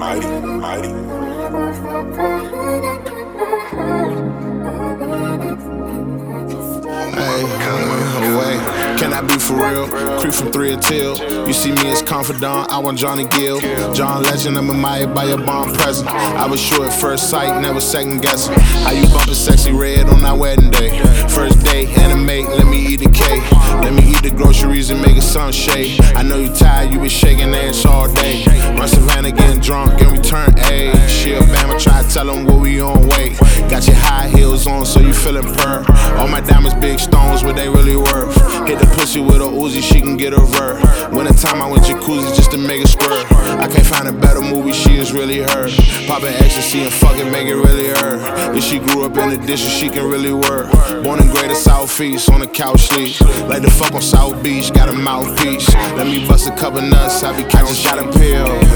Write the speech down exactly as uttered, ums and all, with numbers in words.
mighty, mighty. Hey, away. Can I be for real? Creep from three until you see me as confidant. I want Johnny Gill, John Legend. I'm admired by your bomb present. I was sure at first sight, never second guessing. How you bumpin' sexy red on our wedding day? First day, animate, let me eat the cake. Let me eat the groceries and make a sunshade. I know you tired, you been shaking ass all day. Run Savannah getting drunk and return A. She a Bama, try to tell them what we on weight. Got your high heels on, so you feelin' purr. All my diamonds big stones, what they really worth. Hit the pussy with a Uzi, she can get a vert. Winter time I went jacuzzi just to make a squirt. I can't find a better movie, she is really her. Poppin' ecstasy and fucking make it really her. If she grew up in the dishes, she can really work. Born in Greater Southeast, on the couch sleep. Like the fuck on South Beach, got a mouthpiece. Let me bust a couple nuts, I be catching shot and pill.